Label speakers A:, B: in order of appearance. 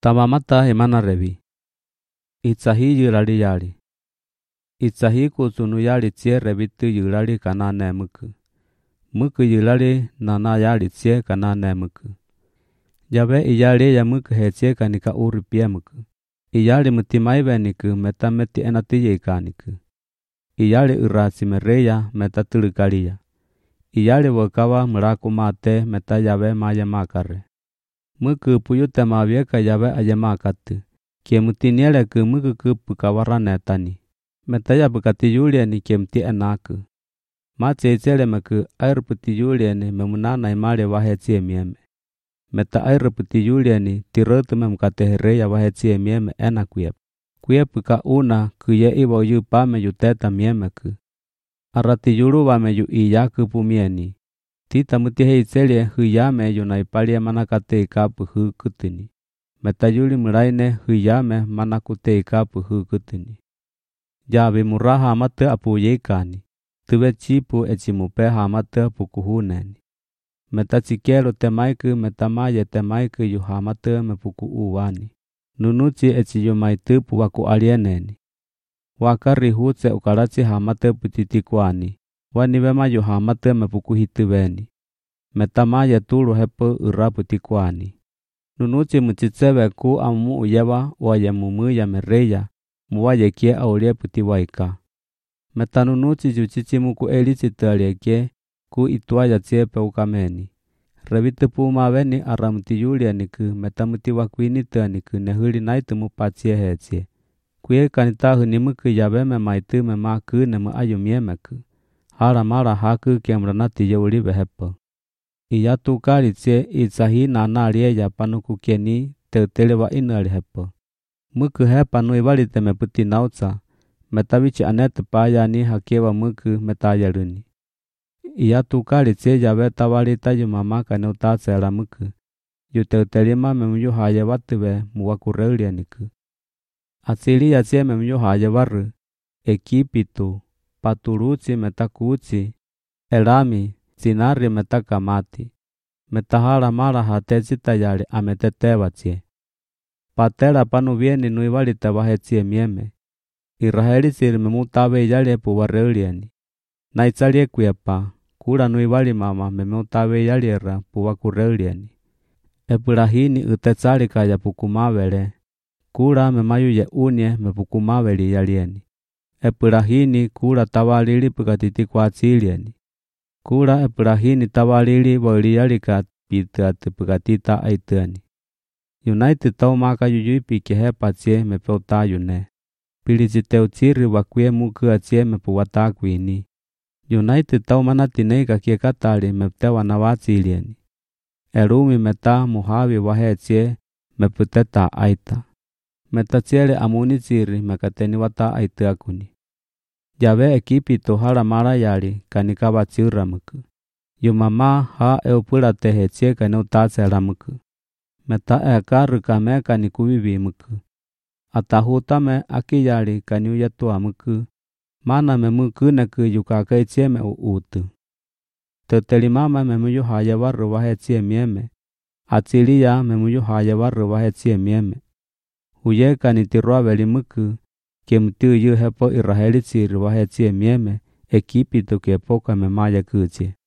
A: Tamamata hemana revi. Itsahi yirali yali. Itsahi kusunu yali tsie revitu yirali kanane muku. Muku yirali nana yali tsie kanane muku. Yabe iyali ya muku he tsie kanika uri pie muku. Iyali mutimai veniku meta meti enati yeikaniku. Iyali urasi mereya meta tulikalia. Iyali wakawa muraku mate meta yabe maya makare. Muku puyute mavieka yabe ayamakatu. Kie mutiniele ku muku ku pukawarane tani. Meta yabukati yulieni kie mti enaku. Matse itzele meku airputi yulieni memunana imale wahetsie mieme. Meta airputi yulieni tirotu memukate hereya wahetsie mieme enakuep. Kuepu ka una kuye iwo yu pame yu teta miemeku. Arati yulu wame yu iyaku pumieni. Tita mutihe itzelie huyame yu naipalie manakate ikapu hukutini. Meta yuli muraine huyame manakute ikapu hukutini. Yabi muraha amate apu yeikani. Tuwe chipu echimupe hamate pukuhuneni. Meta chikelo temaiku meta maye temaiku yu hamate mepuku uwani. Nunuchi echi yu maitupu waku alieneni. Wakari hutse ukarachi hamate putitikwani. Waniwema yu hamate mepuku hituweni. Meta maye tulu hepo uraputikwani. Nunuchi muchitsewe ku amu uyewa waye mumuya mereya. Muwaye kie aulie putiwaika. Meta nunuchi juchichimuku elichitalie ku ituaya tsiepe ukameni. Revite pumaveni aramuti yulianiku meta mutiwakwini taniku nehuli naitu mupatsie hetsie. Kuye kanitahu nimuku yabeme maitu memaku nemu ayumiemeku. Hara mara haku kiamranati yeulive hepo. Iyatu kalitsie itsahi nanalie ya panuku kieni teutelewa inali hepo. Muku hepa nui valite meputi nautsa. Metawichi anetu payani hakewa muku metayaluni. Iyatu kalitsie yabe tawalita yu mamaka neutatsela muku. Yu teutelima memyu haye watuwe muwakureulianiku. Atsili yatsie memyu haye waru. Ekipitu, paturuchi metakuchi, elami, sinari metakamati. Metahara mara hatechita yali ametetewatsie. Patela panu vieni nui valite wahetsie mieme. Iraheli siri memutawe yali puwareuliani. Naitsalie kuepa, kula nui vali mama memutawe yaliera puwakureuliani. Epulahini utetsalika ya pukumawele. Kula memayu ye unie mepukumaweli yalieni. Epulahini kula tawalili pukatiti kwa atsilieni. Kula epulahini tawalili wali yalika pitati pukatita aitani. Yunaiti taumaka yuyuipi kihepatsie mepeutayune. Pilichiteu tsiri wakue muku atsie mepuwatakwini. Yunaiti taumanatineka kiekatali meptewa na watsilieni. Elumi meta muhavi wahetsie meputeta aita. Metatsiele amuni tsiri mekateni wata aituakuni. Yabe ekipito hala mara yali kanika watsiura muku. Yumama ha eupulate hetsie kaneutasela muku. Meta ekaru kame kanikuvivi muku. Atahutame akiyali kaniuyatua muku. Mana memuku neku yukaka itsieme uutu. Teutelimama memuyu haye waru wahetsie mieme. Atsilia memuyu haye waru wahetsie mieme. Huye kanitiruaveli muku. Kemtiu yu hepo iraheli tsiri wahetsie mieme. Ekipito kepoka memaya kutsie.